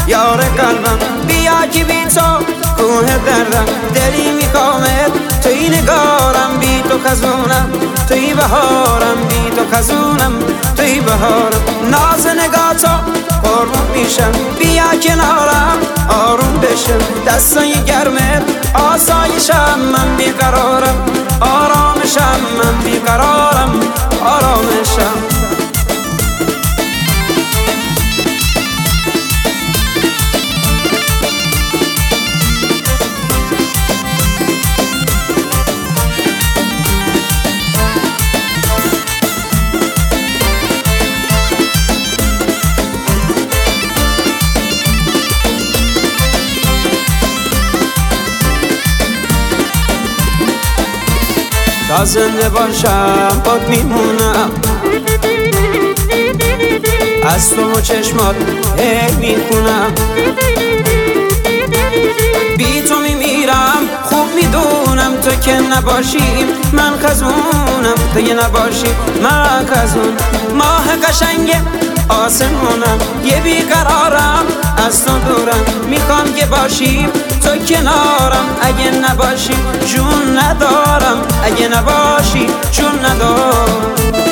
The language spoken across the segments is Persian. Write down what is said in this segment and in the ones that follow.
یار قلبم، بیا که بی تو کوه دردم، دلی میکامد توی نگارم، بی تو خزونم توی بهارم، بی تو خزونم توی بهارم. ناز نگاه تو قربون میشم، بیا کنارم آروم بشم، دستای گرمت آسایشم، من بیقرارم آرامشم، من بیقرارم آرامشم. تا زنده باشم باد میمونم، از تو و چشمات هی میخونم، بی تو میمیرم خوب میدونم، تو که نباشی من خزونم، تو که نباشی من خزون. ماه قشنگ آسمونم، یه بیقرارم از تو دورم، میخوام که باشی تو کنارم، اگه نباشی جون ندارم، اگه نباشی جون ندارم.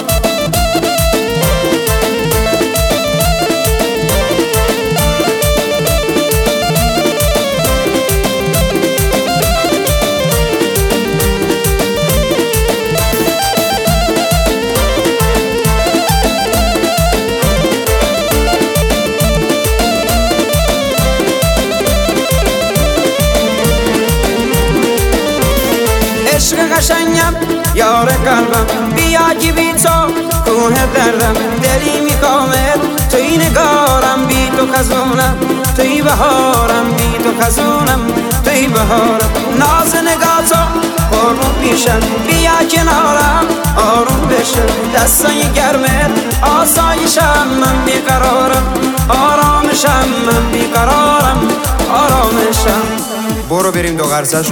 عشق قشنگم یار قلبم، بیا که بی تو کوه دردم، دلی میکامد توی نگارم، بی تو خزونم توی بهارم، بی تو خزونم توی بهارم. ناز نگاه تو قربون میشم، بیا کنارم آروم بشم، دستای گرمت آسایشم، من بیقرارم آرامشم، من بیقرارم آرامشم. برو بریم دو قرصش